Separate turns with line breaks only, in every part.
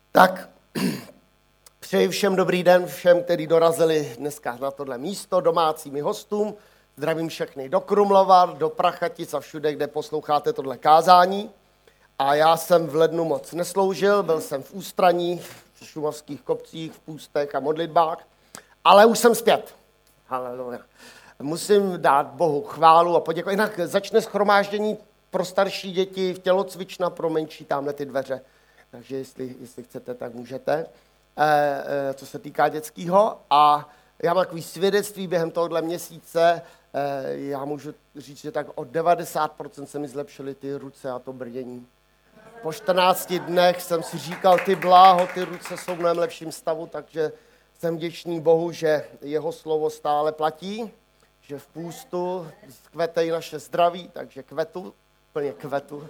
Tak, přeji všem dobrý den, všem, kteří dorazili dneska na tohle místo, domácím i hostům. Zdravím všechny do Krumlova, do Prachatic a všude, kde posloucháte tohle kázání. A já jsem v lednu moc nesloužil, byl jsem v Ústraní, v šumavských kopcích, v půstech a modlitbách, ale už jsem zpět. Haleluja. Musím dát Bohu chválu a poděkovat. Jinak začne shromáždění pro starší děti, v tělocvična pro menší, tamhle ty dveře. Takže jestli chcete, tak můžete, co se týká dětského. A já mám takový svědectví během tohohle měsíce. Já můžu říct, že tak o 90% se mi zlepšily ty ruce a to brdění. Po 14 dnech jsem si říkal, ty bláho, ty ruce jsou v mnohem lepším stavu, takže jsem vděčný Bohu, že jeho slovo stále platí, že v půstu kvetejí naše zdraví, takže kvetu, plně kvetu.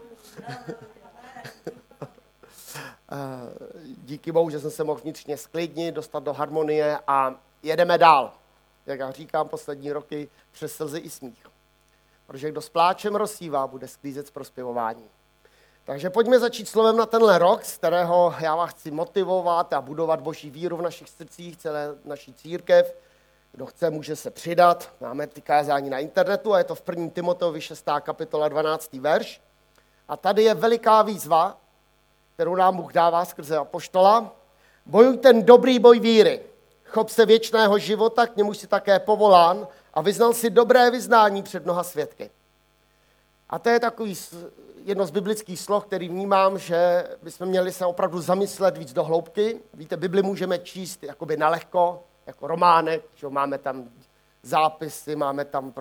Díky Bohu, že jsem se mohl vnitřně sklidnit, dostat do harmonie a jedeme dál. Jak já říkám poslední roky, přes slzy i smích. Protože kdo s pláčem rozsívá, bude sklízet z prospěvování. Takže pojďme začít slovem na tenhle rok, z kterého já vás chci motivovat a budovat boží víru v našich srdcích, celé naší církev. Kdo chce, může se přidat. Máme ty kázání na internetu a je to v 1. Timoteovi 6. kapitola 12. verš. A tady je veliká výzva, kterou nám Bůh dává skrze apoštola. Bojuj ten dobrý boj víry. Chop se věčného života, k němu jsi také povolán a vyznal si dobré vyznání před mnoha svědky. A to je takový jedno z biblických slov, který vnímám, že bychom měli se opravdu zamyslet víc do hloubky. Víte, Bibli můžeme číst jakoby nalehko, jako románek, že máme tam zápisy, máme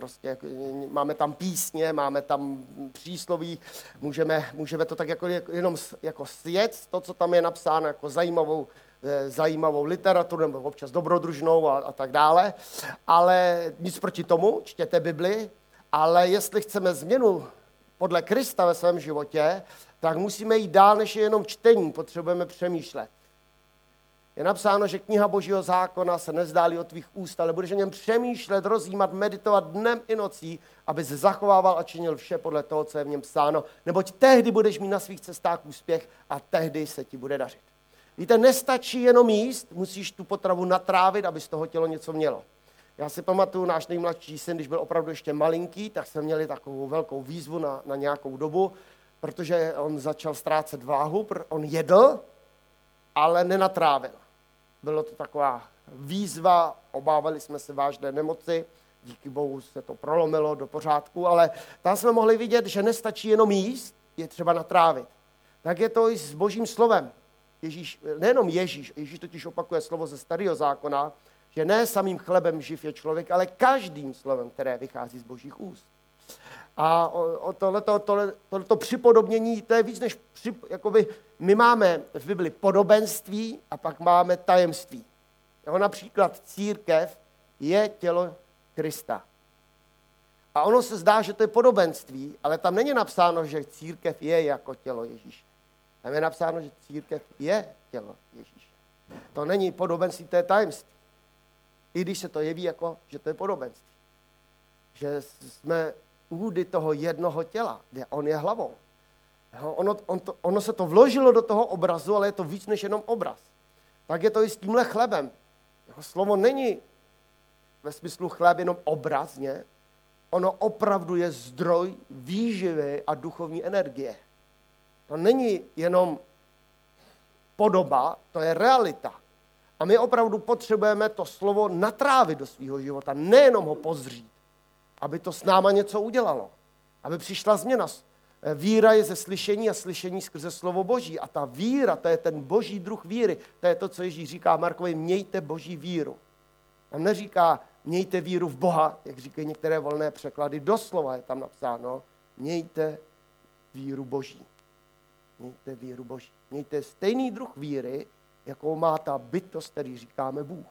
tam písně, máme tam přísloví, můžeme to tak jenom jako sjet, to, co tam je napsáno, jako zajímavou literaturu, nebo občas dobrodružnou a tak dále. Ale nic proti tomu, čtěte Bibli, ale jestli chceme změnu podle Krista ve svém životě, tak musíme jít dál, než je jenom čtení, potřebujeme přemýšlet. Je napsáno, že kniha Božího zákona se nezdálí od tvých úst, ale budeš o něm přemýšlet, rozjímat, meditovat dnem i nocí, abys zachovával a činil vše podle toho, co je v něm psáno. Neboť tehdy budeš mít na svých cestách úspěch a tehdy se ti bude dařit. Víte, nestačí jenom jíst, musíš tu potravu natrávit, aby z toho tělo něco mělo. Já si pamatuju, náš nejmladší syn, když byl opravdu ještě malinký, tak jsme měli takovou velkou výzvu na nějakou dobu, protože on začal ztrácet váhu, on jedl, ale nenatrávil. Bylo to taková výzva, obávali jsme se vážné nemoci, díky Bohu se to prolomilo do pořádku, ale tam jsme mohli vidět, že nestačí jenom jíst, je třeba natrávit. Tak je to i s Božím slovem. Nejenom Ježíš totiž opakuje slovo ze Starého zákona, že ne samým chlebem živ je člověk, ale každým slovem, které vychází z Božích úst. A tohleto připodobnění, to je víc než, my máme v Bibli podobenství a pak máme tajemství. Například církev je tělo Krista. A ono se zdá, že to je podobenství, ale tam není napsáno, že církev je jako tělo Ježíše. Tam je napsáno, že církev je tělo Ježíše. To není podobenství, to je tajemství. I když se to jeví jako, že to je podobenství. Že jsme údy toho jednoho těla, kde on je hlavou. Ono se to vložilo do toho obrazu, ale je to víc než jenom obraz. Tak je to i s tímhle chlebem. Jeho slovo není ve smyslu chléb jenom obrazně, ono opravdu je zdroj výživy a duchovní energie. To není jenom podoba, to je realita. A my opravdu potřebujeme to slovo natrávit do svého života, nejenom ho pozřít, aby to s náma něco udělalo, aby přišla změna. Víra je ze slyšení a slyšení skrze slovo Boží. A ta víra, to je ten boží druh víry, to je to, co Ježíš říká Markovi, mějte boží víru. On neříká, mějte víru v Boha, jak říkají některé volné překlady, doslova je tam napsáno, mějte víru Boží. Mějte víru Boží. Mějte stejný druh víry, jakou má ta bytost, který říkáme Bůh.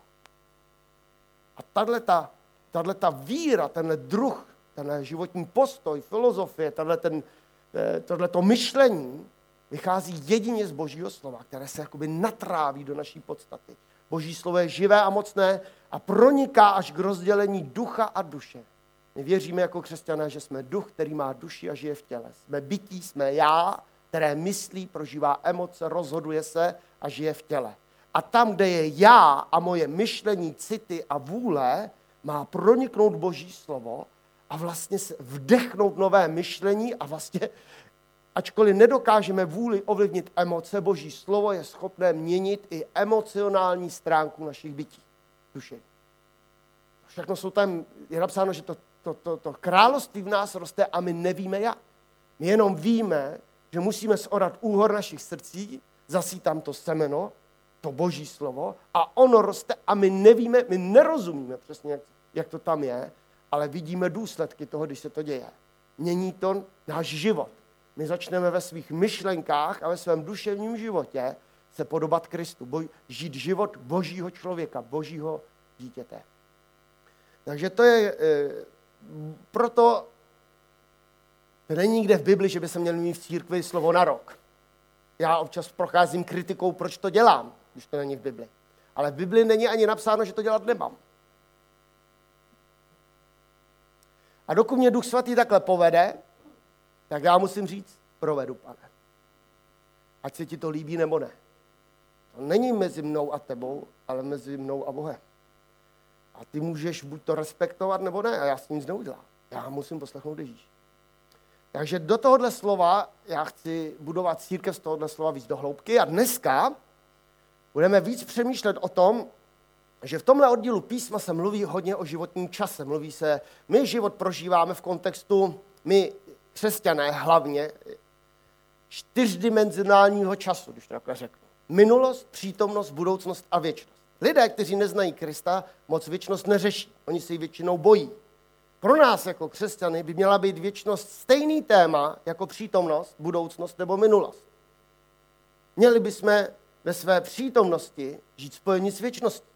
A tato víra, tenhle druh, tenhle životní postoj, filozofie, tohleto myšlení vychází jedině z Božího slova, které se jakoby natráví do naší podstaty. Boží slovo je živé a mocné a proniká až k rozdělení ducha a duše. My věříme jako křesťané, že jsme duch, který má duši a žije v těle. Jsme bytí, jsme já, které myslí, prožívá emoce, rozhoduje se a žije v těle. A tam, kde je já a moje myšlení, city a vůle, má proniknout Boží slovo a vlastně se vdechnout nové myšlení a vlastně, ačkoliv nedokážeme vůli ovlivnit emoce, Boží slovo je schopné měnit i emocionální stránku našich bytí, duše. Všechno jsou tam, je napsáno, že to království v nás roste a my nevíme jak. My jenom víme, že musíme zorat úhor našich srdcí, zasít tam to semeno, to Boží slovo a ono roste a my nevíme, my nerozumíme přesně, jak to tam je, ale vidíme důsledky toho, když se to děje. Mění to náš život. My začneme ve svých myšlenkách a ve svém duševním životě se podobat Kristu, žít život Božího člověka, Božího dítěte. Takže to je, proto to není nikde v Bibli, že by se měl mít v církvi slovo na rok. Já občas procházím kritikou, proč to dělám, když to není v Bibli. Ale v Bibli není ani napsáno, že to dělat nemám. A dokud mě Duch Svatý takhle povede, tak já musím říct, provedu, Pane. Ať se ti to líbí nebo ne. To není mezi mnou a tebou, ale mezi mnou a Bohem. A ty můžeš buď to respektovat, nebo ne. A já s tím nic neudělám. Já musím poslechnout Ježíš. Takže do tohohle slova, já chci budovat církev z tohohle slova víc do hloubky. A dneska budeme víc přemýšlet o tom, že v tomhle oddílu písma se mluví hodně o životním čase. Mluví se, my život prožíváme v kontextu, my křesťané hlavně, čtyřdimenzionálního času, když to takhle řeknu. Minulost, přítomnost, budoucnost a věčnost. Lidé, kteří neznají Krista, moc věčnost neřeší. Oni se ji většinou bojí. Pro nás jako křesťany by měla být věčnost stejný téma jako přítomnost, budoucnost nebo minulost. Měli bychom ve své přítomnosti žít spojení s věčností.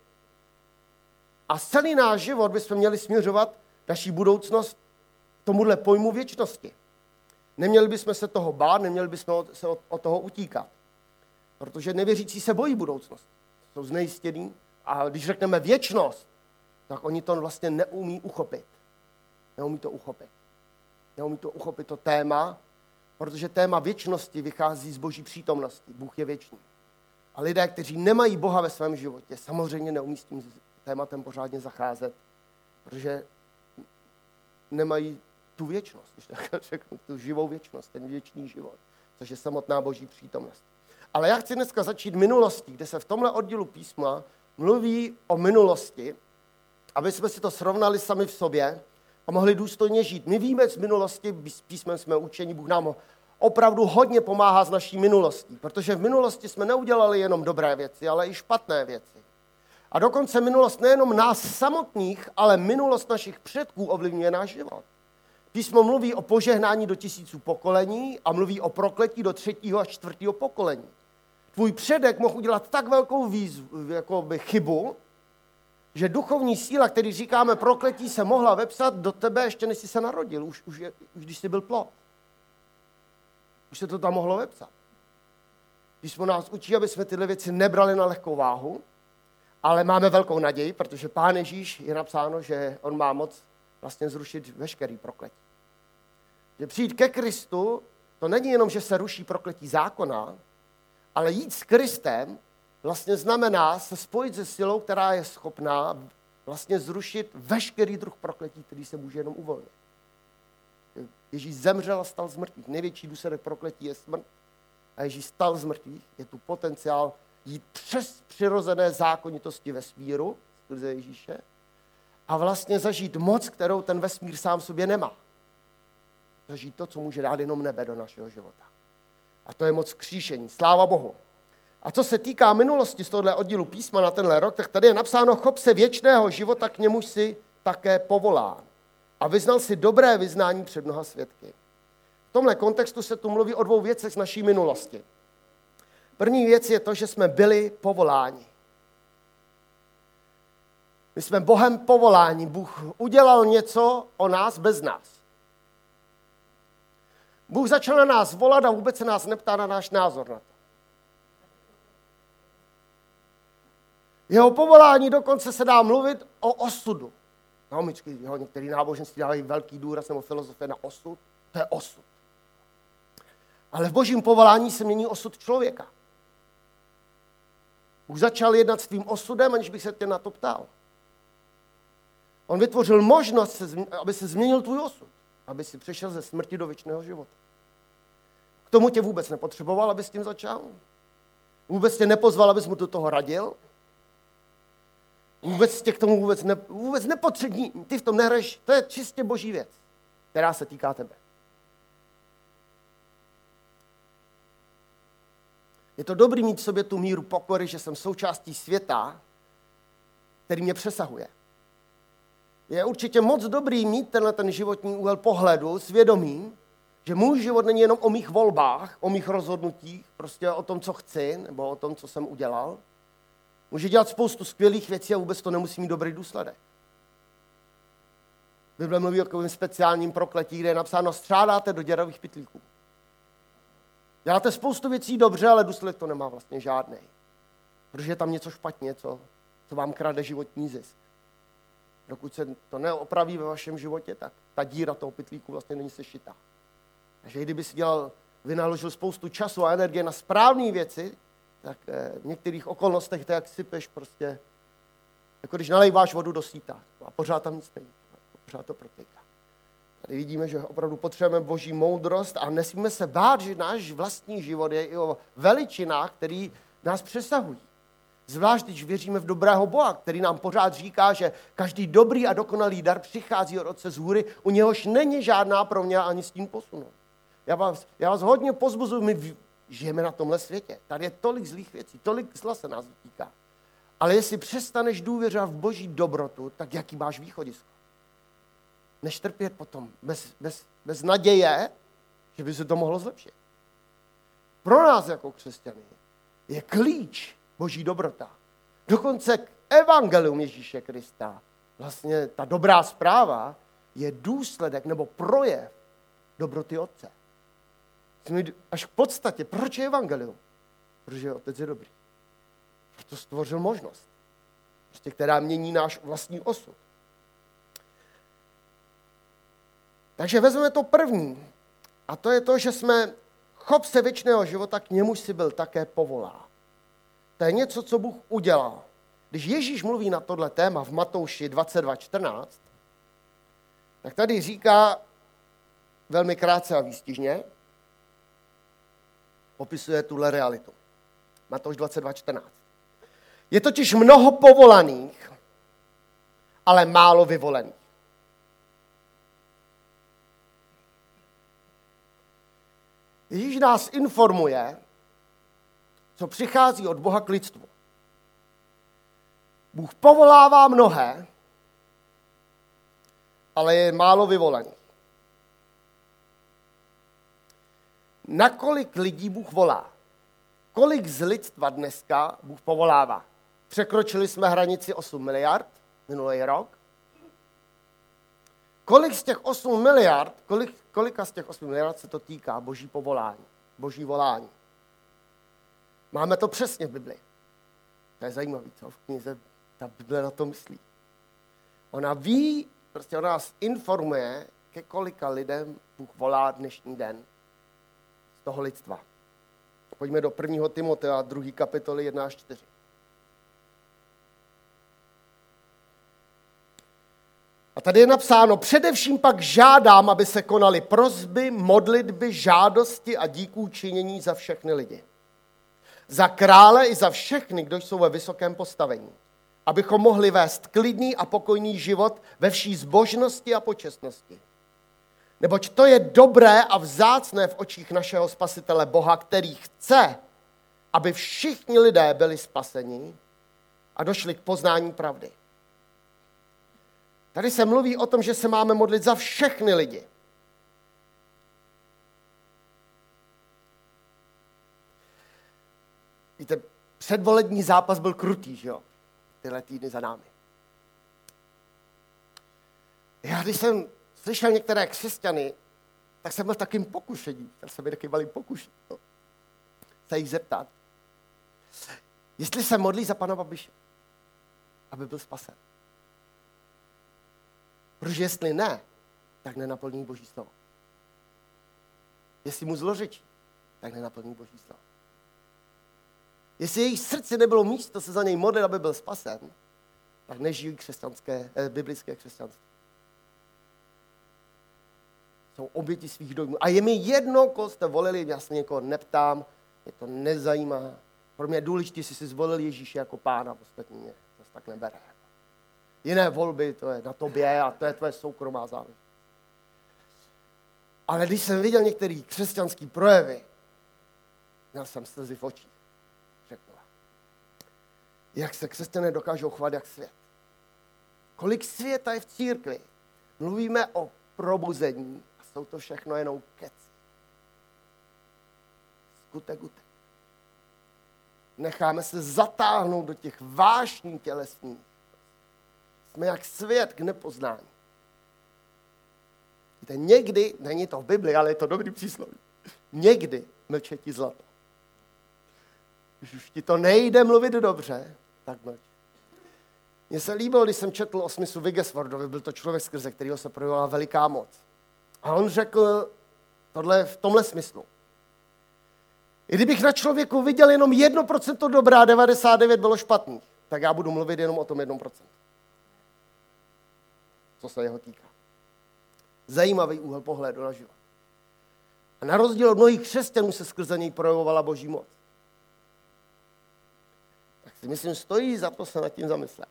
A celý náš život bychom měli směřovat naší budoucnost tomuhle pojmu věčnosti. Neměli bychom se toho bát, neměli bychom se od toho utíkat. Protože nevěřící se bojí budoucnost. Jsou znejistění a když řekneme věčnost, tak oni to vlastně neumí uchopit. Neumí to uchopit. Neumí to uchopit to téma, protože téma věčnosti vychází z Boží přítomnosti. Bůh je věčný. A lidé, kteří nemají Boha ve svém životě, samozřejmě neumí s tím tématem pořádně zacházet, protože nemají tu věčnost, když tak řeknu, tu živou věčnost, ten věčný život, což je samotná Boží přítomnost. Ale já chci dneska začít minulostí, kde se v tomhle oddílu písma mluví o minulosti, aby jsme si to srovnali sami v sobě a mohli důstojně žít. My víme z minulosti, s písmem jsme učeni, Bůh nám opravdu hodně pomáhá s naší minulostí, protože v minulosti jsme neudělali jenom dobré věci, ale i špatné věci. A dokonce minulost nejenom nás samotných, ale minulost našich předků ovlivňuje náš život. Písmo mluví o požehnání do 1000 pokolení a mluví o prokletí do 3. a 4. pokolení. Tvůj předek mohl udělat tak velkou chybu, že duchovní síla, který říkáme prokletí, se mohla vepsat do tebe, ještě než jsi se narodil, už když jsi byl plod. Už se to tam mohlo vepsat. Písmo nás učí, aby jsme tyhle věci nebrali na lehkou váhu, ale máme velkou naději, protože Pán Ježíš je napsáno, že on má moc vlastně zrušit veškerý prokletí. Že přijít ke Kristu, to není jenom, že se ruší prokletí zákona, ale jít s Kristem vlastně znamená se spojit se silou, která je schopná vlastně zrušit veškerý druh prokletí, který se může jenom uvolnit. Ježíš zemřel a stal z mrtvých. Největší důsledek prokletí je smrt. A Ježíš stal z mrtvých. Je tu potenciál jít přes přirozené zákonitosti vesmíru, skrze Ježíše, a vlastně zažít moc, kterou ten vesmír sám v sobě nemá. Zažít to, co může dát jenom nebe do našeho života. A to je moc kříšení. Sláva Bohu. A co se týká minulosti z tohohle oddílu písma na tenhle rok, tak tady je napsáno, chop se věčného života, k němuž si také povolán. A vyznal si dobré vyznání před mnoha svědky. V tomhle kontextu se tu mluví o 2 věcech z naší minulosti. První věc je to, že jsme byli povoláni. My jsme Bohem povoláni. Bůh udělal něco o nás bez nás. Bůh začal na nás volat a vůbec se nás neptá na náš názor na to. Jeho povolání dokonce se dá mluvit o osudu. No, některý náboženství dávají velký důraz nebo filozofie na osud. To je osud. Ale v božím povolání se mění osud člověka. Už začal jednat s tvým osudem, aniž bych se tě na to ptal. On vytvořil možnost, aby se změnil tvůj osud. Aby si přešel ze smrti do věčného života. K tomu tě vůbec nepotřeboval, abys s tím začal. Vůbec tě nepozval, abys mu do toho radil. Vůbec tě k tomu vůbec nepotřební. Ty v tom nehraješ. To je čistě boží věc, která se týká tebe. Je to dobrý mít v sobě tu míru pokory, že jsem součástí světa, který mě přesahuje. Je určitě moc dobrý mít ten životní úhel pohledu, svědomím, že můj život není jenom o mých volbách, o mých rozhodnutích, prostě o tom, co chci, nebo o tom, co jsem udělal. Může dělat spoustu skvělých věcí a vůbec to nemusí mít dobrý důsledek. Bible mluví o takovém speciálním prokletí, kde je napsáno: střádáte do děravých pytlíků. Děláte spoustu věcí dobře, ale důsledek to nemá vlastně žádný. Protože je tam něco špatně, co vám krade životní zisk. Dokud se to neopraví ve vašem životě, tak ta díra toho pytlíku vlastně není sešitá. Takže kdyby si vynaložil spoustu času a energie na správné věci, tak v některých okolnostech to jak sypeš prostě, jako když nalejváš vodu do síta a pořád tam nic není, pořád to protéká. Tady vidíme, že opravdu potřebujeme boží moudrost a nesmíme se bát, že náš vlastní život je i o veličinách, který nás přesahují. Zvlášť, když věříme v dobrého Boha, který nám pořád říká, že každý dobrý a dokonalý dar přichází od Otce z hůry, u něhož není žádná proměna ani s tím posunout. Já vás hodně pozbuzuji, my žijeme na tomhle světě. Tady je tolik zlých věcí, tolik zla se nás dotýká. Ale jestli přestaneš důvěřovat v boží dobrotu, tak jaký máš východisko? Než trpět potom bez naděje, že by se to mohlo zlepšit. Pro nás jako křesťany je klíč boží dobrota. Dokonce k evangelium Ježíše Krista, vlastně ta dobrá zpráva, je důsledek nebo projev dobroty Otce. Až v podstatě, proč je evangelium? Protože Otec je dobrý. Proto stvořil možnost, prostě, která mění náš vlastní osud. Takže vezmeme to první. A to je to, že jsme chop se věčného života, k němuž si byl také povolán. To je něco, co Bůh udělal. Když Ježíš mluví na tohle téma v Matouši 22:14, tak tady říká velmi krátce a výstižně, opisuje tuhle realitu. Matouš 22:14. Je totiž mnoho povolaných, ale málo vyvolených. Ježíš nás informuje, co přichází od Boha k lidstvu. Bůh povolává mnohé, ale je málo vyvolených. Na kolik lidí Bůh volá? Kolik z lidstva dneska Bůh povolává? Překročili jsme hranici 8 miliard minulý rok. Kolik z těch 8 miliard, kolika z těch 8 miliard se to týká boží povolání, boží volání? Máme to přesně v Bibli. To je zajímavé, co v knize ta Bible na to myslí. Ona ví, prostě ona nás informuje, ke kolika lidem Bůh volá dnešní den z toho lidstva. Pojďme do 1. Timotea 2. kapitoly 1 až 4. A tady je napsáno: především pak žádám, aby se konaly prosby, modlitby, žádosti a díků činění za všechny lidi. Za krále i za všechny, kdo jsou ve vysokém postavení. Abychom mohli vést klidný a pokojný život ve vší zbožnosti a počestnosti. Neboť to je dobré a vzácné v očích našeho Spasitele Boha, který chce, aby všichni lidé byli spaseni a došli k poznání pravdy. Tady se mluví o tom, že se máme modlit za všechny lidi. Víte, předvolební zápas byl krutý, že jo? Tyhle týdny za námi. Já když jsem slyšel některé křesťany, tak jsem byl takým pokušením. Tak jsem byl takým malým pokušením. Se jich zeptat, jestli se modlí za pana Babiše, aby byl spasen. Protože jestli ne, tak nenaplní boží slovo. Jestli mu zlořečí, tak nenaplní Boží slovo. Jestli jejich srdci nebylo místo se za něj modlit, aby byl spasen, tak nežijí biblické křesťanství. Jsou oběti svých dojmů. A je mi jedno, koho jste volili, já se někoho neptám, mě to nezajímá. Pro mě je důležité, jestli si zvolil Ježíše jako pána, ostatní mě zase tak nebere. Jiné volby, to je na tobě a to je tvoje soukromá záležitost. Ale když jsem viděl některé křesťanské projevy, měl jsem slzy v očích. Řeknu vám. Jak se křesťané dokážou chovat jak svět. Kolik světa je v církvi. Mluvíme o probuzení a jsou to všechno jenom keci. Skutek. Necháme se zatáhnout do těch vášní tělesných. Jsme jak svět k nepoznání. Víte, někdy, není to v Bibli, ale je to dobrý přísloví, někdy mlče ti zlato. Když už ti to nejde mluvit dobře, tak mlč. Mně se líbilo, když jsem četl o Smithu Wigglesworthovi, byl to člověk, skrze kterého se projevovala veliká moc. A on řekl tohle v tomhle smyslu. I kdybych na člověku viděl jenom 1% dobrá, 99% bylo špatný, tak já budu mluvit jenom o tom 1%. Co se jeho týká. Zajímavý úhel pohledu na život. A na rozdíl od mnohých křesťanů se skrze něj projevovala Boží moc. Tak si myslím, stojí za to se nad tím zamyslet.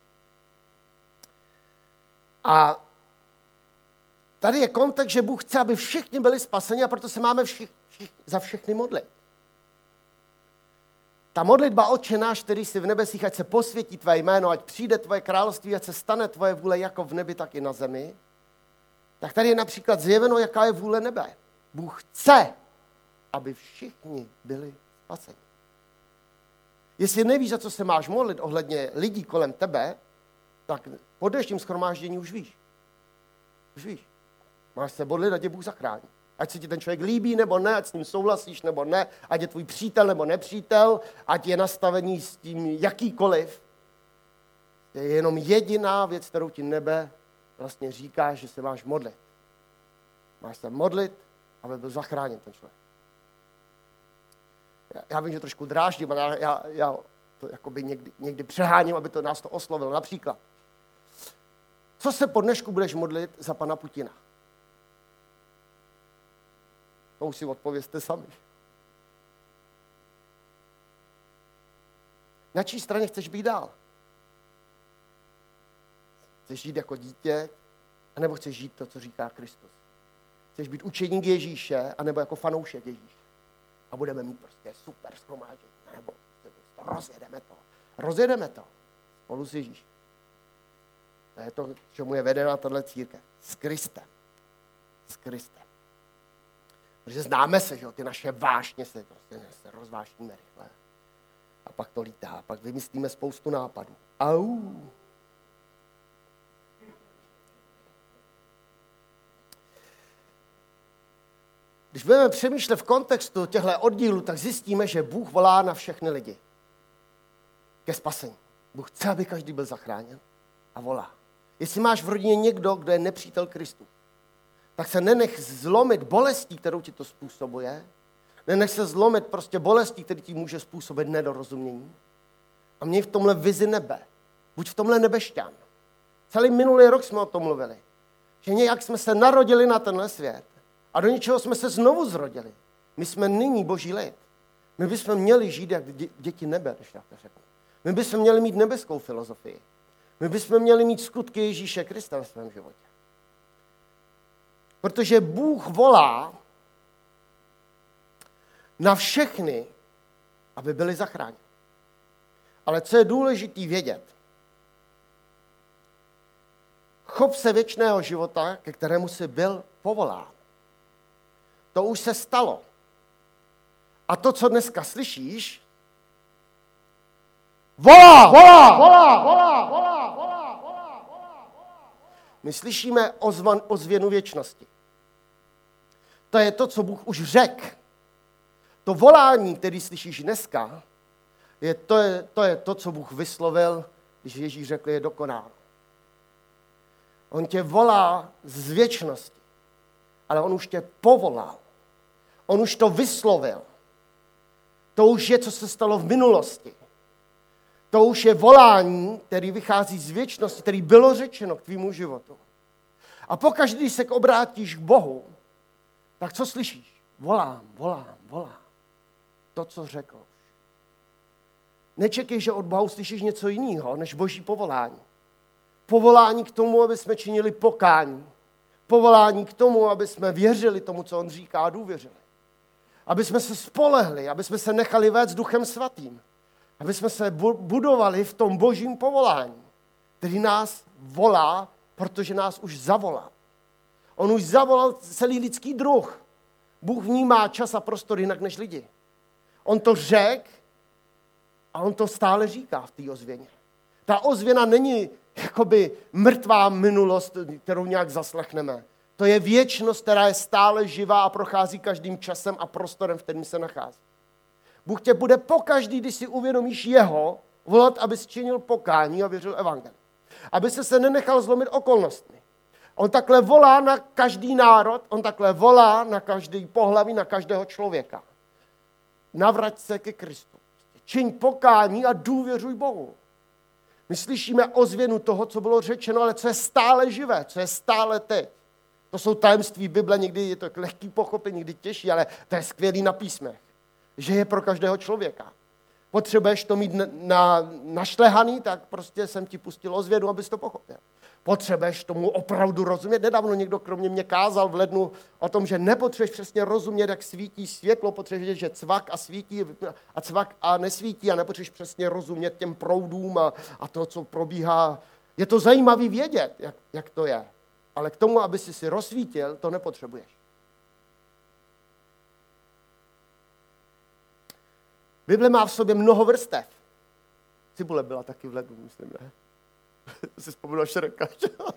A tady je kontext, že Bůh chce, aby všichni byli spaseni a proto se máme za všechny modlit. Ta modlitba Otče náš, který jsi v nebesích, ať se posvětí tvé jméno, ať přijde tvoje království, ať se stane tvoje vůle jako v nebi, tak i na zemi. Tak tady je například zjeveno, jaká je vůle nebe. Bůh chce, aby všichni byli spaseni. Jestli nevíš, za co se máš modlit ohledně lidí kolem tebe, tak po dnešním shromáždění už víš. Už víš. Máš se modlit, ať tě Bůh zachrání. Ať se ti ten člověk líbí nebo ne, ať s ním souhlasíš nebo ne, ať je tvůj přítel nebo nepřítel, ať je nastavený s tím jakýkoliv. To je jenom jediná věc, kterou ti nebe vlastně říká, že se máš modlit. Máš se modlit, aby byl zachráněn ten člověk. Já vím, že trošku dráždím, ale já to jakoby někdy přeháním, aby to nás to oslovilo. Například, co se po dnešku budeš modlit za pana Putina? To už si odpovězte sami. Na čí straně chceš být dál? Chceš žít jako dítě, anebo chceš žít to, co říká Kristus? Chceš být učeník Ježíše, anebo jako fanoušek Ježíše? A budeme mít prostě super shromáždění, nebo rozjedeme to spolu s Ježíšem. To je to, čemu je vedena tato církev. S Kristem. Protože známe se, že jo, ty naše vášně se rozvášníme rychle. A pak to lítá, pak vymyslíme spoustu nápadů. Au. Když budeme přemýšlet v kontextu těchto oddílů, tak zjistíme, že Bůh volá na všechny lidi ke spasení. Bůh chce, aby každý byl zachráněn a volá. Jestli máš v rodině někdo, kdo je nepřítel Kristu, tak se nenech zlomit bolestí, kterou ti to způsobuje. Nenech se zlomit prostě bolestí, který ti může způsobit nedorozumění. A měj v tomhle vizi nebe. Buď v tomhle nebešťan. Celý minulý rok jsme o tom mluvili. Že nějak jsme se narodili na tenhle svět a do něčeho jsme se znovu zrodili. My jsme nyní Boží lid. My bychom měli žít jak děti nebe, když já to řeknu. My bychom měli mít nebeskou filozofii. My bychom měli mít skutky Ježíše Krista ve svém životě. Protože Bůh volá na všechny, aby byli zachráněni. Ale co je důležité vědět? Chop se věčného života, ke kterému jsi byl povolán. To už se stalo. A to, co dneska slyšíš, volá. My slyšíme ozvěnu věčnosti. To je to, co Bůh už řekl. To volání, který slyšíš dneska, to je to, co Bůh vyslovil, když Ježíš řekl, je dokonáno. On tě volá z věčnosti, ale on už tě povolal. On už to vyslovil. To už je, co se stalo v minulosti. To už je volání, který vychází z věčnosti, který bylo řečeno k tvýmu životu. A pokaždý, když se obrátíš k Bohu, tak co slyšíš? Volám, volám, volám. To, co řekl. Nečekej, že od Boha uslyšíš něco jiného, než Boží povolání. Povolání k tomu, aby jsme činili pokání. Povolání k tomu, aby jsme věřili tomu, co on říká, a důvěřili. Aby jsme se spolehli, aby jsme se nechali vést Duchem Svatým. Aby jsme se budovali v tom Božím povolání, který nás volá, protože nás už zavolal. On už zavolal celý lidský druh. Bůh vnímá čas a prostor jinak než lidi. On to řekl a on to stále říká v té ozvěně. Ta ozvěna není jakoby mrtvá minulost, kterou nějak zaslechneme. To je věčnost, která je stále živá a prochází každým časem a prostorem, v kterém se nachází. Bůh tě bude pokaždý, když si uvědomíš jeho, volat, abys činil pokání a věřil evangelium. Aby se nenechal zlomit okolnostmi. On takhle volá na každý národ, on takhle volá na každý pohlaví, na každého člověka. Navrať se ke Kristu. Čiň pokání a důvěřuj Bohu. My slyšíme ozvěnu toho, co bylo řečeno, ale co je stále živé, co je stále teď. To jsou tajemství Bible, někdy je to lehký pochopení, někdy těžší, ale to je skvělý na písmech. Že je pro každého člověka. Potřebuješ to mít našlehaný, tak prostě jsem ti pustil ozvěnu, abys to pochopil. Potřebuješ tomu opravdu rozumět. Nedávno někdo kromě mě kázal v lednu o tom, že nepotřebuješ přesně rozumět, jak svítí světlo, potřebuješ vědět, že cvak a svítí a cvak a nesvítí a nepotřebuješ přesně rozumět těm proudům a to, co probíhá. Je to zajímavý vědět, jak to je. Ale k tomu, aby si rozsvítil, to nepotřebuješ. Bible má v sobě mnoho vrstev. Cibule byla taky v lednu, myslím, ne? Si vzpomínal Šreka.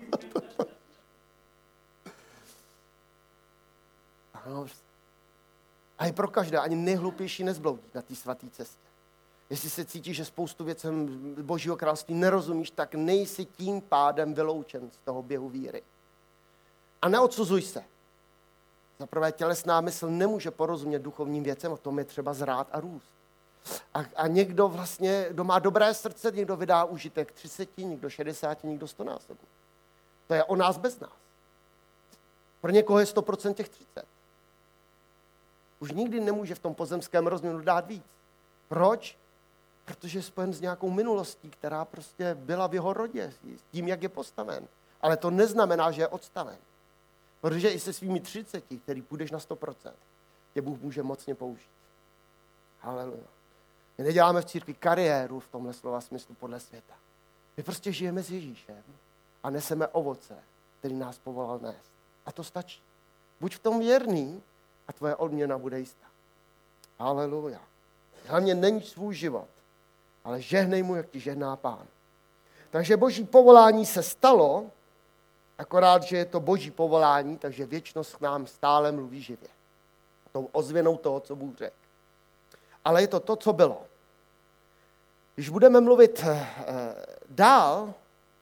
A je pro každé, ani nejhlupější nezbloudí na té svaté cestě. Jestli se cítíš, že spoustu věcem Božího království nerozumíš, tak nejsi tím pádem vyloučen z toho běhu víry. A neodsuzuj se. Zaprvé tělesná mysl nemůže porozumět duchovním věcem, o tom je třeba zrát a růst. A někdo vlastně, kdo má dobré srdce, někdo vydá užitek 30, někdo 60, někdo 100 násobně. To je o nás bez nás. Pro někoho je 100% těch 30. Už nikdy nemůže v tom pozemském rozměru dát víc. Proč? Protože je spojen s nějakou minulostí, která prostě byla v jeho rodě, s tím, jak je postaven. Ale to neznamená, že je odstaven. Protože i se svými 30, který půjdeš na 100%, tě Bůh může mocně použít. Haleluja. My neděláme v církvi kariéru v tomhle slova smyslu podle světa. My prostě žijeme s Ježíšem a neseme ovoce, který nás povolal nést. A to stačí. Buď v tom věrný a tvoje odměna bude jistá. Haleluja. Hlavně není svůj život, ale žehnej mu, jak ti žehná Pán. Takže Boží povolání se stalo, akorát, že je to Boží povolání, takže věčnost k nám stále mluví živě. A tou ozvěnou toho, co Bůh řekl. Ale je to to, co bylo. Když budeme mluvit dál,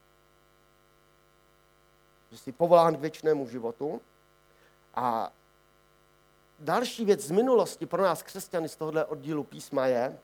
že jsi povolán k věčnému životu a další věc z minulosti pro nás křesťany z tohohle oddílu písma je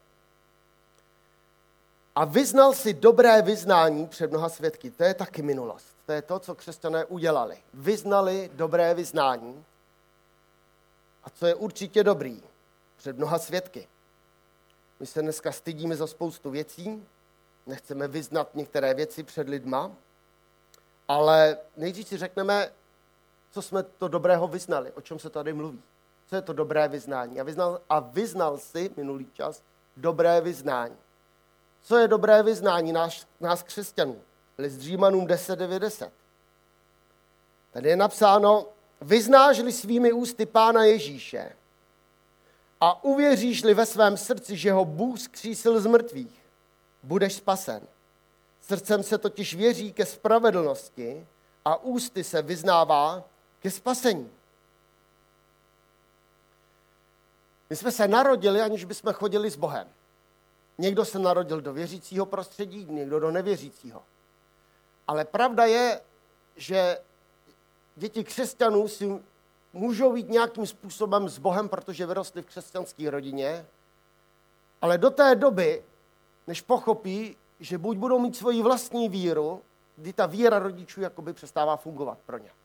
a vyznal si dobré vyznání před mnoha svědky. To je taky minulost. To je to, co křesťané udělali. Vyznali dobré vyznání a co je určitě dobrý před mnoha svědky. My se dneska stydíme za spoustu věcí, nechceme vyznat některé věci před lidma, ale nejdřív si řekneme, co jsme to dobrého vyznali, o čem se tady mluví. Co je to dobré vyznání? A vyznal si minulý čas dobré vyznání. Co je dobré vyznání nás křesťanů? List Římanům 10:9. Tady je napsáno, vyznáš-li svými ústy Pána Ježíše a uvěříš-li ve svém srdci, že ho Bůh vzkřísil z mrtvých, budeš spasen. Srdcem se totiž věří ke spravedlnosti a ústy se vyznává ke spasení. My jsme se narodili, aniž bychom chodili s Bohem. Někdo se narodil do věřícího prostředí, někdo do nevěřícího. Ale pravda je, že děti křesťanů si můžou být nějakým způsobem s Bohem, protože vyrostli v křesťanské rodině, ale do té doby, než pochopí, že buď budou mít svoji vlastní víru, kdy ta víra rodičů jakoby přestává fungovat pro ně.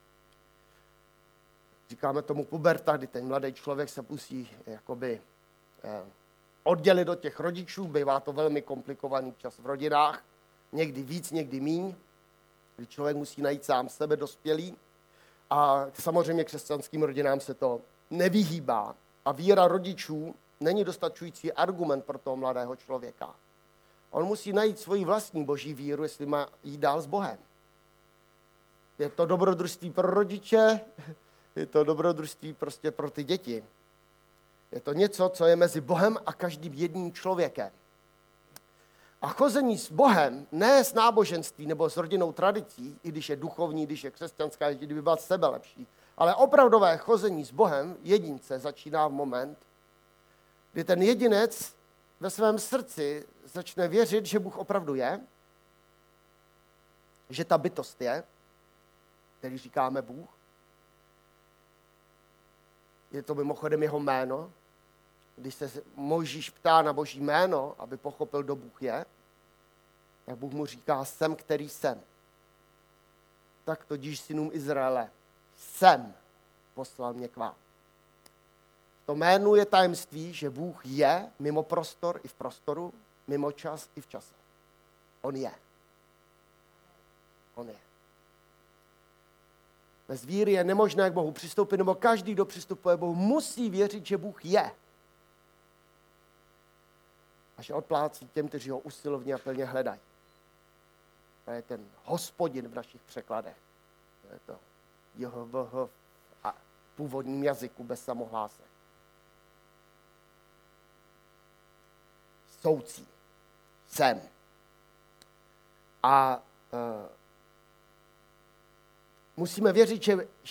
Říkáme tomu puberta, kdy ten mladý člověk se musí jakoby oddělit od těch rodičů, bývá to velmi komplikovaný čas v rodinách, někdy víc, někdy míň, kdy člověk musí najít sám sebe dospělý a samozřejmě křesťanským rodinám se to nevyhýbá a víra rodičů není dostačující argument pro toho mladého člověka. On musí najít svoji vlastní boží víru, jestli má jít dál s Bohem. Je to dobrodružství pro rodiče, je to dobrodružství prostě pro ty děti. Je to něco, co je mezi Bohem a každým jedním člověkem. A chození s Bohem, ne s náboženství nebo s rodinnou tradicí, i když je duchovní, když je křesťanská, i kdyby byla sebe lepší, ale opravdové chození s Bohem jedince začíná v moment, kdy ten jedinec ve svém srdci začne věřit, že Bůh opravdu je, že ta bytost je, který říkáme Bůh. Je to mimochodem jeho jméno. Když se Mojžíš ptá na boží jméno, aby pochopil, kdo Bůh je, tak Bůh mu říká, jsem, který jsem. Tak to díš synům Izraele. Jsem poslal mě k vám. To jméno je tajemství, že Bůh je mimo prostor i v prostoru, mimo čas i v čase. On je. On je. Bez víry je nemožné k Bohu přistoupit, nebo každý, kdo přistupuje k Bohu, musí věřit, že Bůh je. A že odplácí těm, kteří ho usilovně a plně hledají. To je ten Hospodin v našich překladech. To je to JHVH a původním jazyku bez samohlásek. Soucí. Jsem. A musíme věřit,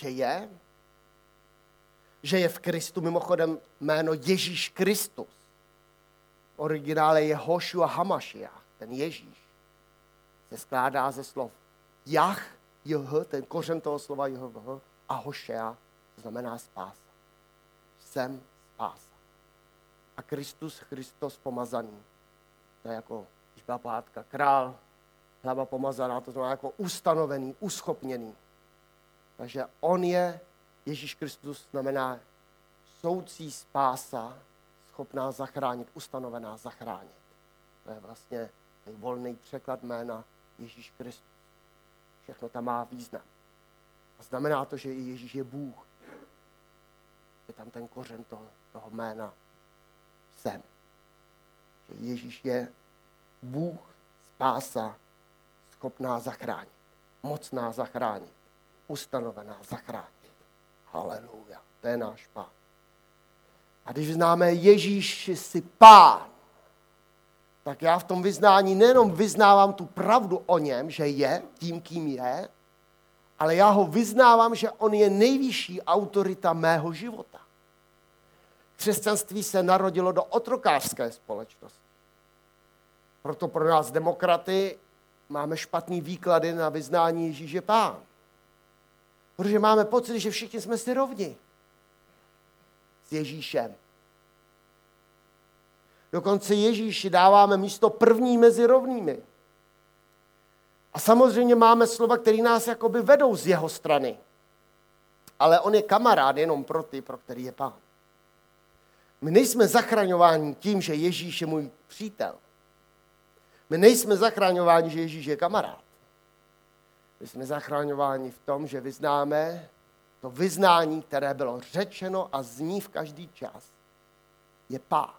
že je v Kristu, mimochodem jméno Ježíš Kristus. V originále je Hošua Hamašiach, ten Ježíš, se skládá ze slov Jach, JH, ten kořen toho slova JHVH, a Hošea, to znamená spása. Jsem spása. A Kristus pomazaný. To je jako, když byla pohádka, král, hlava pomazaná, to znamená jako ustanovený, uschopněný. Takže on je, Ježíš Kristus znamená soucí spása, schopná zachránit, ustanovená zachránit. To je vlastně volný překlad jména Ježíš Kristus. Všechno tam má význam. A znamená to, že i Ježíš je Bůh. Je tam ten kořen toho jména jsem. Že Ježíš je Bůh, spása, schopná zachránit, mocná zachránit, ustanovená zachránit. Haleluja, to je náš Pán. A když známe Ježíš si Pán, tak já v tom vyznání nejenom vyznávám tu pravdu o něm, že je tím, kým je, ale já ho vyznávám, že on je nejvyšší autorita mého života. Křesťanství se narodilo do otrokářské společnosti. Proto pro nás demokraty máme špatný výklady na vyznání Ježíš je Pán. Protože máme pocit, že všichni jsme si rovni s Ježíšem. Dokonce Ježíši dáváme místo první mezi rovnými. A samozřejmě máme slova, které nás jakoby vedou z jeho strany. Ale on je kamarád jenom pro ty, pro který je Pán. My nejsme zachraňováni tím, že Ježíš je můj přítel. My nejsme zachraňováni, že Ježíš je kamarád. My jsme zachraňováni v tom, že vyznáme to vyznání, které bylo řečeno a zní v každý čas. Je Pán.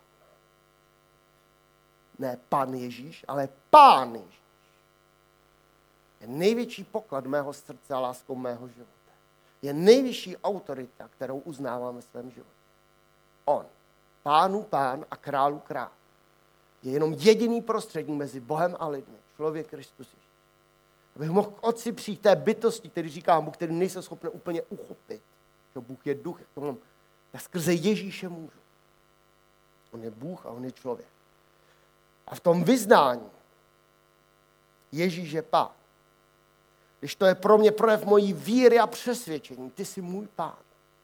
Ne Pan Ježíš, ale Pán Ježíš. Je největší poklad mého srdce a láskou mého života. Je nejvyšší autorita, kterou uznávám ve svém životě. On, Pánu Pán a Králu Král. Je jenom jediný prostředník mezi Bohem a lidmi. Člověk Kristus Ježíš. Abych mohl k Otci přijít té bytosti, který říkám Bůh, který nejsem schopný úplně uchopit. Že Bůh je duch, tak skrze Ježíše můžu. On je Bůh a on je člověk. A v tom vyznání Ježíš je Pán. Když to je pro mě projev mojí víry a přesvědčení, ty jsi můj Pán.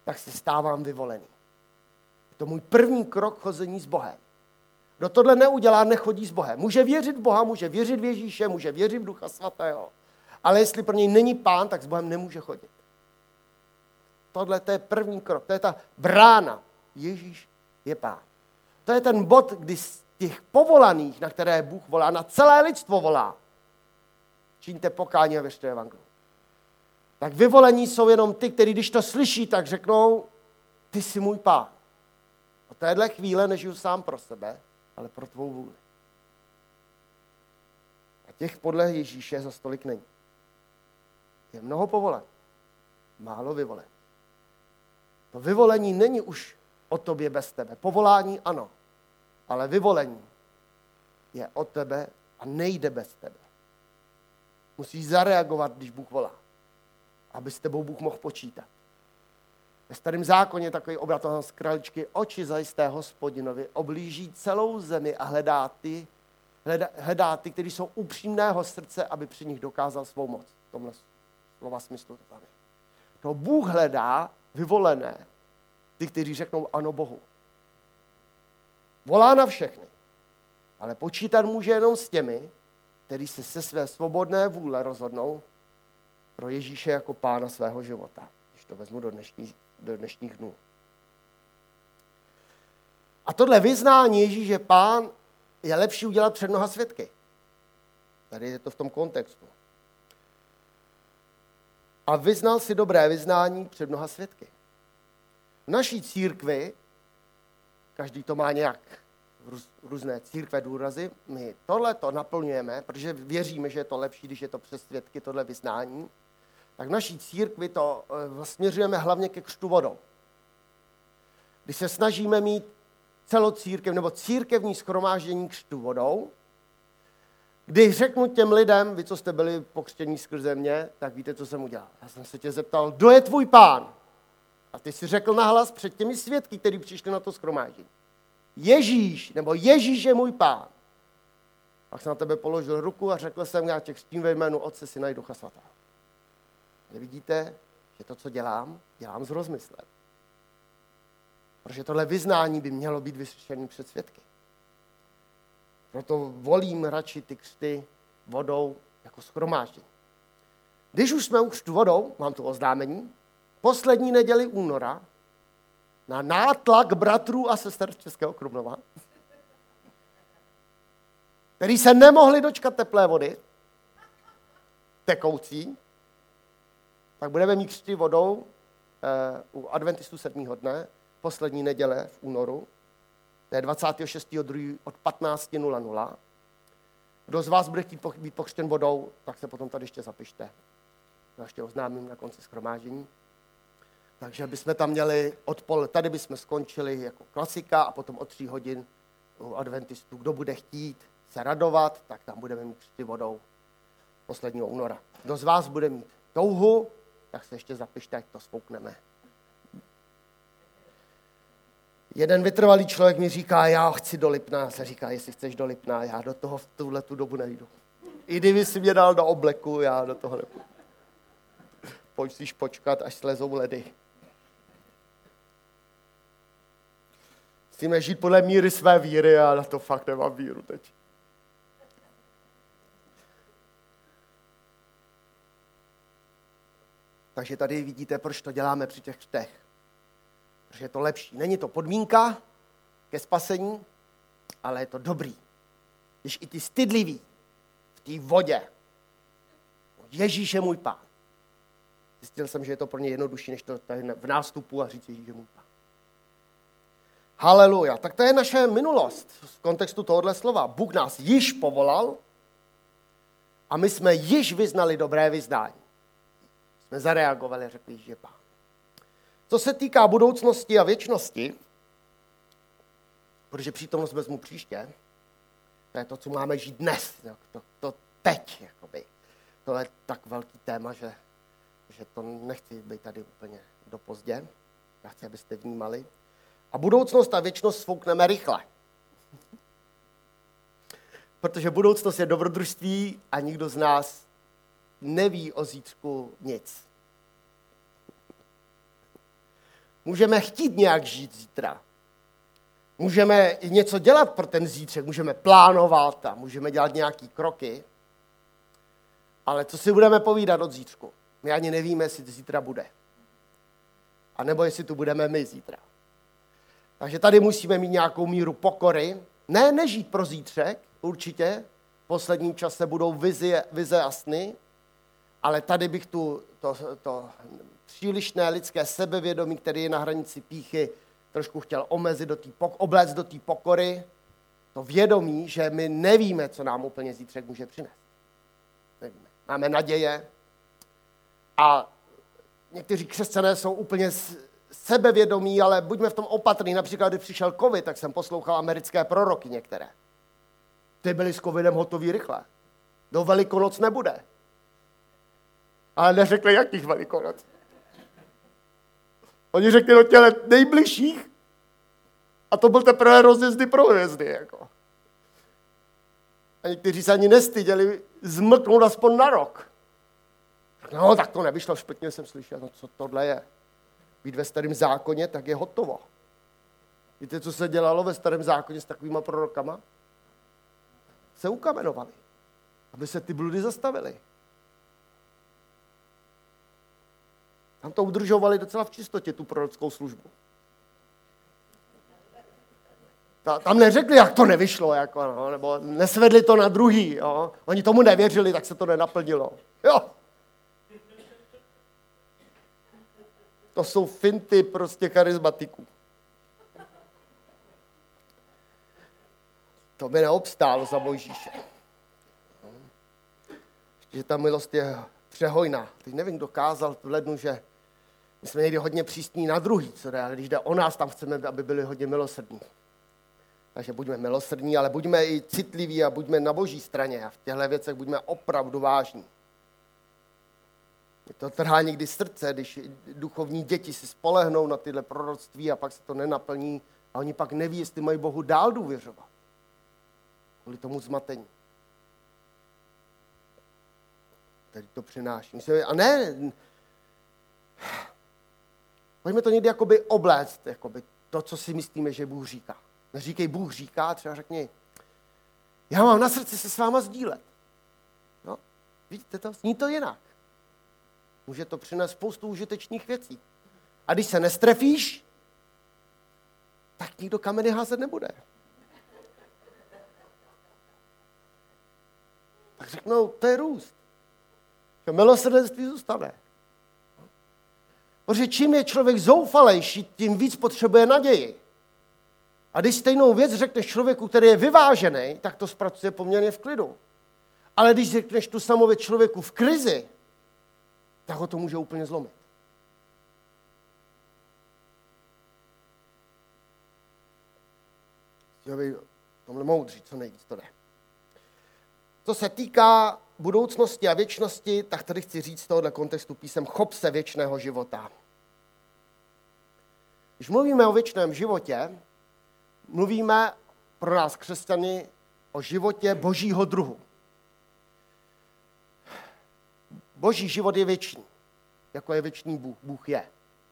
tak se stávám vyvolený. Je to můj první krok chození s Bohem. Kdo tohle neudělá, nechodí s Bohem. Může věřit v Boha, může věřit v Ježíše, může věřit v Ducha Svatého, ale jestli pro něj není Pán, tak s Bohem nemůže chodit. Tohle to je první krok, to je ta brána. Ježíš je Pán. To je ten bod, kdy z těch povolaných, na které Bůh volá, na celé lidstvo volá, čiňte pokání a věřte evangelium. Tak vyvolení jsou jenom ty, kteří když to slyší, tak řeknou, ty jsi můj Pán. A téhle chvíle nežiju sám pro sebe, ale pro tvou vůli. A těch podle Ježíše za stolik není. Je mnoho povolen, málo vyvolen. To vyvolení není už o tobě bez tebe. Povolání ano, ale vyvolení je o tebe a nejde bez tebe. Musíš zareagovat, když Bůh volá, aby s tebou Bůh mohl počítat. Ve Starém zákoně takový obrat z kraličky, oči zajisté Hospodinovi, oblíží celou zemi a hledá ty, kteří jsou upřímného srdce, aby při nich dokázal svou moc. V tomhle slova smyslu to tam je. To Bůh hledá vyvolené, ty, kteří řeknou ano Bohu. Volá na všechny, ale počítat může jenom s těmi, kteří se se své svobodné vůle rozhodnou pro Ježíše jako Pána svého života, když to vezmu do dnešních dnů. A tohle vyznání Ježíš je Pán je lepší udělat před mnoha svědky. Tady je to v tom kontextu. A vyznal si dobré vyznání před mnoha svědky. V naší církvi, každý to má nějak různé církve důrazy, my tohleto naplňujeme, protože věříme, že je to lepší, když je to přes svědky, tohle vyznání, tak v naší církvi to směřujeme hlavně ke křtu vodou. Když se snažíme mít celocírkev nebo církevní shromáždění křtu vodou, když řeknu těm lidem, vy, co jste byli pokřtění skrze mě, tak víte, co jsem udělal. Já jsem se tě zeptal, kdo je tvůj Pán? A ty si řekl nahlas před těmi svědky, kteří přišli na to shromáždění. Ježíš, nebo Ježíš je můj Pán. Pak jsem na tebe položil ruku a řekl jsem, já tě křtím ve jménu Otce, Syna i Ducha Svatého. Vidíte, že to, co dělám s rozmyslem. Protože tohle vyznání by mělo být vyslyšené před svědky. Proto volím radši ty křty vodou jako shromáždění. Když už jsme u křtu vodou, mám tu oznámení, poslední neděli února na nátlak bratrů a sester Českého Krumlova, který se nemohli dočkat teplé vody, tekoucí, tak budeme mít křty vodou u adventistů 7. dne, poslední neděle v únoru, to je 26.2. od 15:00. Kdo z vás bude chtít být pokřtěn vodou, tak se potom tady ještě zapište. Já ještě oznámím na konci shromáždění. Takže bychom tam měli tady bychom skončili jako klasika a potom od 3 hodin u adventistů. Kdo bude chtít se radovat, tak tam budeme mít křty vodou posledního února. Kdo z vás bude mít touhu, tak se ještě zapište, ať to spoukneme. Jeden vytrvalý člověk mi říká, já chci do Lipna. Já se říká, jestli chceš do Lipna, já do toho v tuhletu dobu nejdu. I kdyby si mě dal do obleku, já do toho nepůjdu. Pojď počkat, až slezou ledy. Musíme žít podle míry své víry a na to fakt nemám víru teď. Takže tady vidíte, proč to děláme při těch křtech. Protože je to lepší. Není to podmínka ke spasení, ale je to dobrý. Když i ty stydliví v té vodě. Ježíš je můj Pán. Zjistil jsem, že je to pro ně jednodušší, než to tady v nástupu a říct Ježíš je můj Pán. Haleluja. Tak to je naše minulost v kontextu tohohle slova. Bůh nás již povolal a my jsme již vyznali dobré vyznání. Jsme zareagovali a řekli, že je Pán. Co se týká budoucnosti a věčnosti, protože přítomnost vezmu příště, to je to, co máme žít dnes, to teď. Jakoby. To je tak velký téma, že to nechci být tady úplně do pozdě. Já chci, abyste vnímali. A budoucnost a věčnost svoukneme rychle. Protože budoucnost je dobrodružství a nikdo z nás neví o zítřku nic. Můžeme chtít nějak žít zítra. Můžeme něco dělat pro ten zítřek, můžeme plánovat a můžeme dělat nějaké kroky. Ale co si budeme povídat od zítřku? My ani nevíme, jestli to zítra bude. A nebo jestli tu budeme my zítra. Takže tady musíme mít nějakou míru pokory. Ne, nežít pro zítřek, určitě. V posledním čase budou vize a sny, ale tady bych to přílišné lidské sebevědomí, které je na hranici pýchy, trošku chtěl omezit, obléct do té pokory, to vědomí, že my nevíme, co nám úplně zítřek může přinést. Nevíme. Máme naděje a někteří křesťané jsou úplně sebevědomí, ale buďme v tom opatrní. Například, když přišel covid, tak jsem poslouchal americké proroky některé. Ty byli s covidem hotoví rychle. Do Velikonoc nebude. Ale neřekli, jakých Velikonoc. Oni řekli do těle nejbližších a to byl teprve rozjezdy pro hvězdy. Jako. A někteří se ani nestyděli zmlknout aspoň na rok. No, tak to nevyšlo, špatně jsem slyšel, no co tohle je. Být ve starém zákoně, tak je hotovo. Víte, co se dělalo ve starém zákoně s takovýma prorokama? Se ukamenovali, aby se ty bludy zastavily. Tam to udržovali docela v čistotě, tu prorockou službu. Tam neřekli, jak to nevyšlo, jako, no, nebo nesvedli to na druhý. Jo. Oni tomu nevěřili, tak se to nenaplnilo. Jo. To jsou finty prostě charizmatiků. To by neobstálo za Mojžíše. Ještě, že ta milost je přehojná. Teď nevím, kdo kázal v lednu, že my jsme někdy hodně přísní na druhý, co jde, ale když jde o nás, tam chceme, aby byli hodně milosrdní. Takže buďme milosrdní, ale buďme i citliví a buďme na boží straně a v těchto věcech buďme opravdu vážní. Je to trhá někdy srdce, když duchovní děti si spolehnou na tyhle proroctví a pak se to nenaplní a oni pak neví, jestli mají Bohu dál důvěřovat. Kvůli tomu zmatení. Tady to přináší. A ne, pojďme to někdy jakoby obléct, jakoby to, co si myslíme, že Bůh říká. Neříkej, Bůh říká, třeba řekni, já mám na srdci se s váma sdílet. No, vidíte to? Zní to jinak. Může to přinést spoustu užitečných věcí. A když se nestrefíš, tak nikdo kameny házet nebude. Tak řeknou, to je růst. Že milosrdenství zůstane. Protože čím je člověk zoufalejší, tím víc potřebuje naději. A když stejnou věc řekneš člověku, který je vyvážený, tak to zpracuje poměrně v klidu. Ale když řekneš tu samou věc člověku v krizi, tak ho to může úplně zlomit. Chtěl bych tomhle moudří, co nejvíc to jde. Co se týká budoucnosti a věčnosti, tak tady chci říct z tohohle kontextu písem chop se věčného života. Když mluvíme o věčném životě, mluvíme pro nás křesťany o životě božího druhu. Boží život je věčný, jako je věčný Bůh. Bůh je.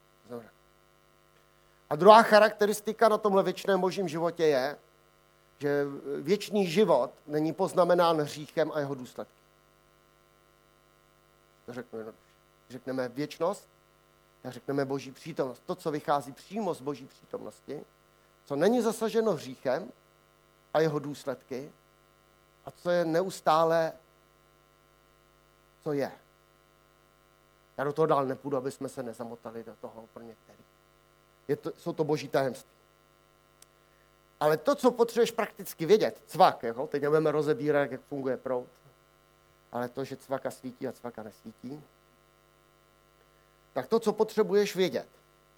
A druhá charakteristika na tomhle věčném božím životě je, že věčný život není poznamenán hříchem a jeho důsledky. To řeknu jednoduše. Řekneme věčnost, tak řekneme boží přítomnost. To, co vychází přímo z boží přítomnosti, co není zasaženo hříchem a jeho důsledky a co je neustále, co je. Já do toho dál nepůjdu, aby jsme se nezamotali do toho pro některý. Jsou to boží tajemství. Ale to, co potřebuješ prakticky vědět, cvak, jako, teď nebudeme rozebírat, jak funguje proud, ale to, že cvaka svítí a cvaka nesvítí, tak to, co potřebuješ vědět,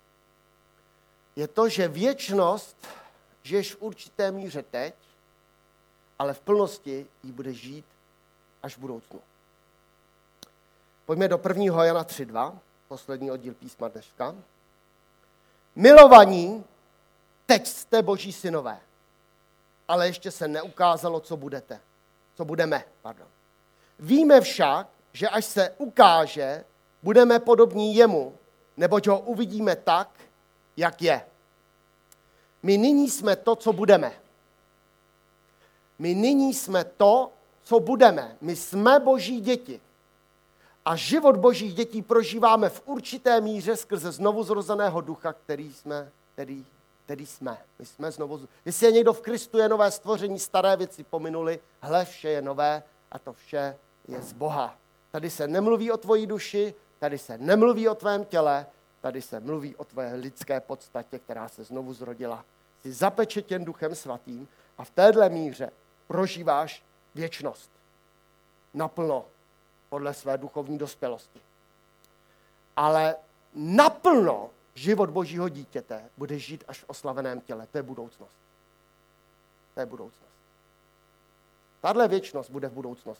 je to, že věčnost žiješ v určité míře teď, ale v plnosti ji budeš žít až v budoucnu. Pojďme do 1. Jana 3.2, poslední oddíl písma dneška. Milovaní, teď jste boží synové, ale ještě se neukázalo, co budeme. Víme však, že až se ukáže, budeme podobní jemu, neboť ho uvidíme tak, jak je. My nyní jsme to, co budeme. My nyní jsme to, co budeme. My jsme Boží děti. A život Božích dětí prožíváme v určité míře skrze znovuzrozeného ducha, který jsme. My jsme znovu. Jestli je někdo v Kristu, je nové stvoření, staré věci pominuly, hle, vše je nové a to vše je z Boha. Tady se nemluví o tvojí duši, tady se nemluví o tvém těle, tady se mluví o tvé lidské podstatě, která se znovu zrodila. Jsi zapečetěn Duchem Svatým a v téhle míře prožíváš věčnost. Naplno, podle své duchovní dospělosti. Ale naplno život Božího dítěte bude žít až v oslaveném těle. To je budoucnost. To je budoucnost. Tahle věčnost bude v budoucnosti.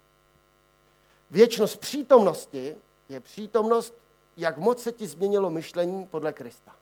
Věčnost přítomnosti je přítomnost, jak moc se ti změnilo myšlení podle Krista.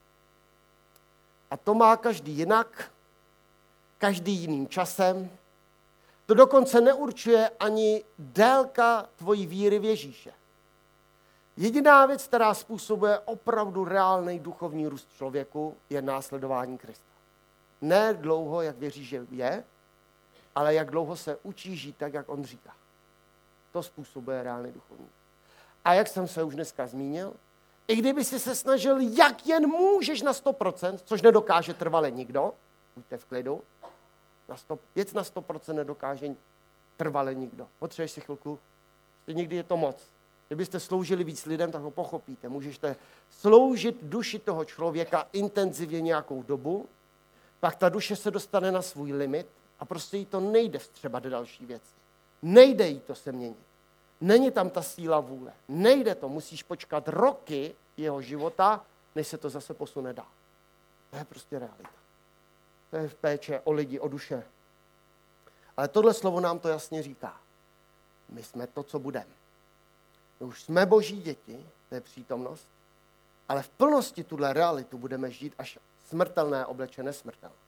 A to má každý jinak, každý jiným časem. To dokonce neurčuje ani délka tvojí víry v Ježíše. Jediná věc, která způsobuje opravdu reálný duchovní růst člověku, je následování Krista. Ne dlouho, jak věří, že je, ale jak dlouho se učí žít tak, jak on říká. To způsobuje reálný duchovní. A jak jsem se už dneska zmínil, i kdyby si se snažil, jak jen můžeš na 100%, což nedokáže trvale nikdo, buďte v klidu, věc na 100% nedokáže trvale nikdo. Potřebuješ si chvilku, někdy je to moc. Kdybyste sloužili víc lidem, tak ho pochopíte. Můžete sloužit duši toho člověka intenzivně nějakou dobu, pak ta duše se dostane na svůj limit a prostě jí to nejde vstřebat další věci. Nejde jí to se měnit. Není tam ta síla vůle. Nejde to, musíš počkat roky jeho života, než se to zase posune dál. To je prostě realita. To je péče o lidi, o duše. Ale tohle slovo nám to jasně říká. My jsme to, co budeme. My už jsme Boží děti, to je přítomnost, ale v plnosti tuhle realitu budeme žít až smrtelné oblečené smrtelnost.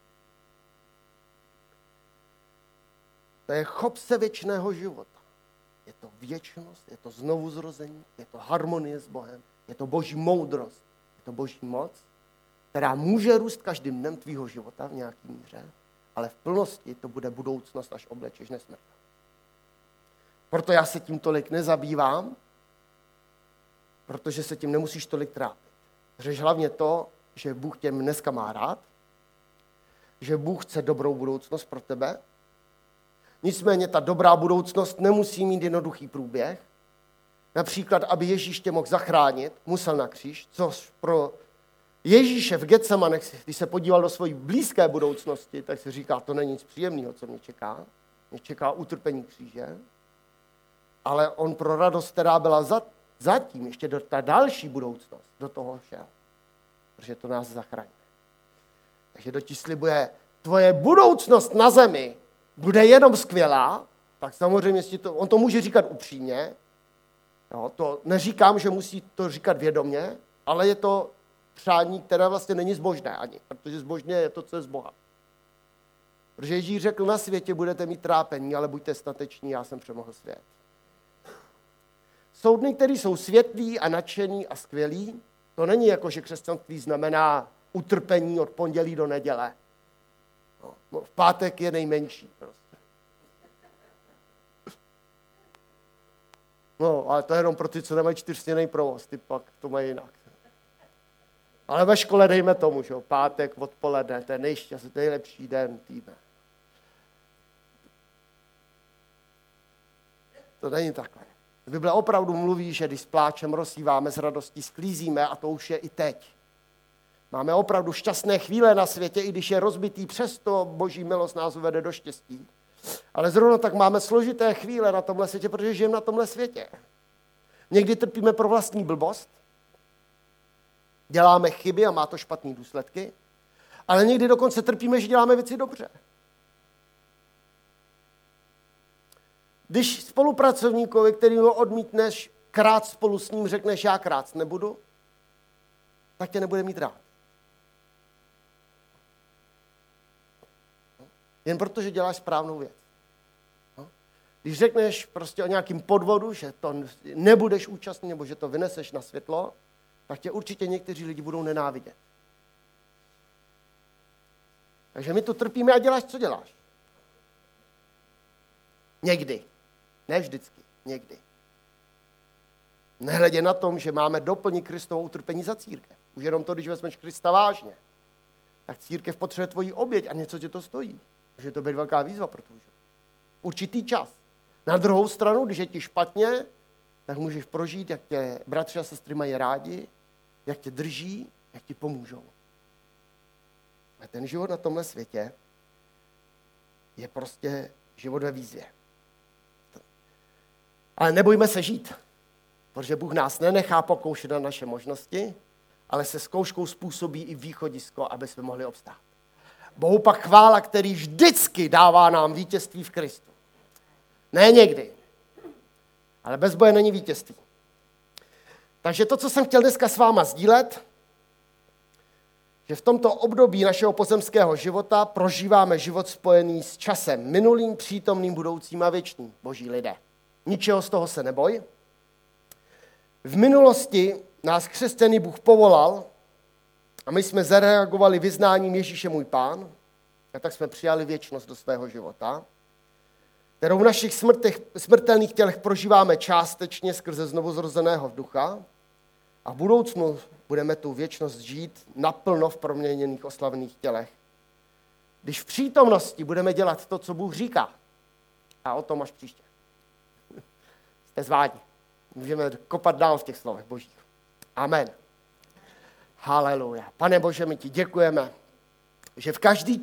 To je chop se věčného života. Je to věčnost, je to znovuzrození, je to harmonie s Bohem, je to Boží moudrost, je to Boží moc, která může růst každým dnem tvýho života v nějaký míře, ale v plnosti to bude budoucnost, až oblečeš nesmrtelnost. Proto já se tím tolik nezabývám, protože se tím nemusíš tolik trápit. Řeš hlavně to, že Bůh tě dneska má rád, že Bůh chce dobrou budoucnost pro tebe. Nicméně ta dobrá budoucnost nemusí mít jednoduchý průběh. Například, aby Ježíš tě mohl zachránit, musel na kříž, což pro Ježíše v Getsemanech, když se podíval do své blízké budoucnosti, tak se říká, to není nic příjemného, co mě čeká. Mě čeká utrpení kříže. Ale on pro radost, která byla zatím, ještě do ta další budoucnost, do toho šel. Protože to nás zachrání. Takže kdo ti slibuje, tvoje budoucnost na zemi bude jenom skvělá, tak samozřejmě on to může říkat upřímně. Jo, to neříkám, že musí to říkat vědomě, ale je to přání, které vlastně není zbožné ani, protože zbožné je to, co je z Boha. Protože Ježíš řekl, na světě budete mít trápení, ale buďte stateční, já jsem přemohl svět. Jsou dny, které jsou světlí a nadšený a skvělý. To není jako, že křesťanství znamená utrpení od pondělí do neděle. No, v pátek je nejmenší prostě. No, ale to je jenom pro ty, co nemají 4stěnný provoz, ty pak to mají jinak. Ale ve škole dejme tomu, že pátek odpoledne, to je nejlepší den týdne. To není takové. Bible opravdu mluví, že když s pláčem rozsíváme, s radostí sklízíme a to už je i teď. Máme opravdu šťastné chvíle na světě, i když je rozbitý, přesto Boží milost nás uvede do štěstí. Ale zrovna tak máme složité chvíle na tomhle světě, protože žijeme na tomhle světě. Někdy trpíme pro vlastní blbost, děláme chyby a má to špatné důsledky, ale někdy dokonce trpíme, že děláme věci dobře. Když spolupracovníkovi, který ho odmítneš, krát spolu s ním řekneš, já krát nebudu, tak tě nebude mít rád. Jen proto, že děláš správnou věc. Když řekneš prostě o nějakým podvodu, že to nebudeš účastný nebo že to vyneseš na světlo, tak tě určitě někteří lidi budou nenávidět. Takže my tu trpíme a děláš, co děláš. Někdy. Ne vždycky. Někdy. Nehledě na tom, že máme doplnit Kristovo utrpení za církev. Už jenom to, když vezmeš Krista vážně, tak církev potřebuje tvoji oběť a něco tě to stojí. Takže to bude velká výzva pro tvůj život. Určitý čas. Na druhou stranu, když je ti špatně, tak můžeš prožít, jak tě bratři a sestry mají rádi, jak tě drží, jak ti pomůžou. A ten život na tomhle světě je prostě život ve výzvě. Ale nebojme se žít, protože Bůh nás nenechá pokoušet na naše možnosti, ale se zkouškou způsobí i východisko, aby jsme mohli obstát. Bohu pak chvála, který vždycky dává nám vítězství v Kristu. Ne někdy, ale bez boje není vítězství. Takže to, co jsem chtěl dneska s váma sdílet, že v tomto období našeho pozemského života prožíváme život spojený s časem minulým, přítomným, budoucím a věčným, boží lidé. Ničeho z toho se neboj. V minulosti nás křesťany Bůh povolal a my jsme zareagovali vyznáním Ježíše můj Pán a tak jsme přijali věčnost do svého života, kterou v našich smrtelných tělech prožíváme částečně skrze znovuzrozeného ducha a v budoucnu budeme tu věčnost žít naplno v proměněných oslavených tělech. Když v přítomnosti budeme dělat to, co Bůh říká, a o tom až příště. Jste zváni. Můžeme kopat dál v těch slovech božích. Amen. Haleluja. Pane Bože, my ti děkujeme, že v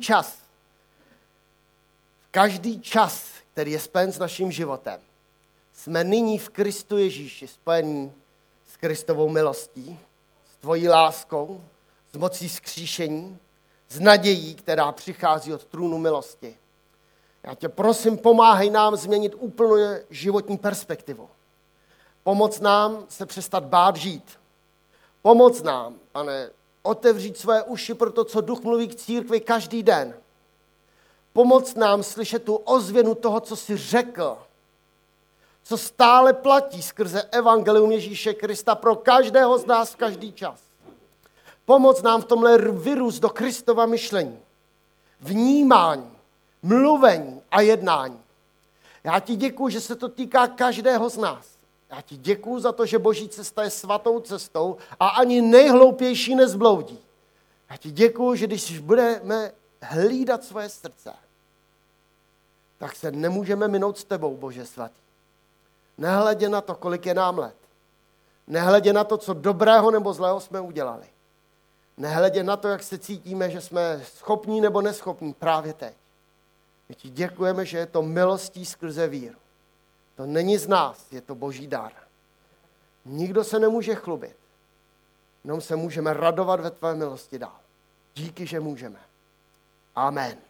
každý čas, který je spojen s naším životem, jsme nyní v Kristu Ježíši spojení s Kristovou milostí, s tvojí láskou, s mocí vzkříšení, s nadějí, která přichází od trůnu milosti. Já tě prosím, pomáhej nám změnit úplně životní perspektivu. Pomoc nám se přestat bát žít. Pomoc nám, Pane, otevřít své uši pro to, co Duch mluví k církvi každý den. Pomoc nám slyšet tu ozvěnu toho, co jsi řekl, co stále platí skrze evangelium Ježíše Krista pro každého z nás v každý čas. Pomoc nám v tomhle vyrůst do Kristova myšlení, vnímání, mluvení a jednání. Já ti děkuju, že se to týká každého z nás. Já ti děkuju za to, že Boží cesta je svatou cestou a ani nejhloupější nezbloudí. Já ti děkuju, že když budeme hlídat svoje srdce, tak se nemůžeme minout s tebou, Bože svatý. Nehledě na to, kolik je nám let. Nehledě na to, co dobrého nebo zlého jsme udělali. Nehledě na to, jak se cítíme, že jsme schopní nebo neschopní právě teď. My ti děkujeme, že je to milostí skrze víru. To není z nás, je to boží dar. Nikdo se nemůže chlubit. Jenom se můžeme radovat ve tvé milosti dál. Díky, že můžeme. Amen.